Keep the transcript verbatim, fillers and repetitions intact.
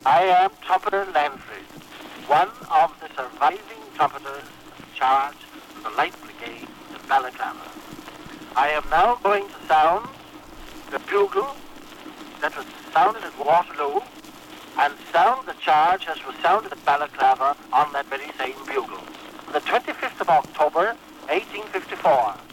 I am Trumpeter Lanfrey, one of the surviving trumpeters charged of the Light Brigade in Balaclava. I am now going to sound the bugle that was sounded at Waterloo and sound the charge as was sounded at Balaclava on that very same bugle. The twenty-fifth of October, eighteen fifty-four.